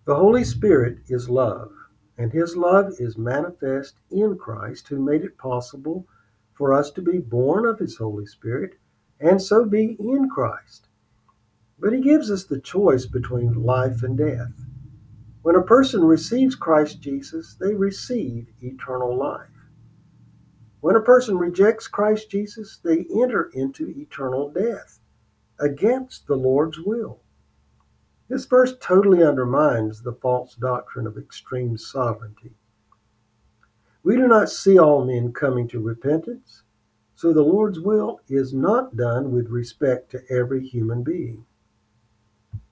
The Holy Spirit is love, and His love is manifest in Christ, who made it possible for us to be born of His Holy Spirit and so be in Christ. But He gives us the choice between life and death. When a person receives Christ Jesus, they receive eternal life. When a person rejects Christ Jesus, they enter into eternal death against the Lord's will. This verse totally undermines the false doctrine of extreme sovereignty. We do not see all men coming to repentance, so the Lord's will is not done with respect to every human being.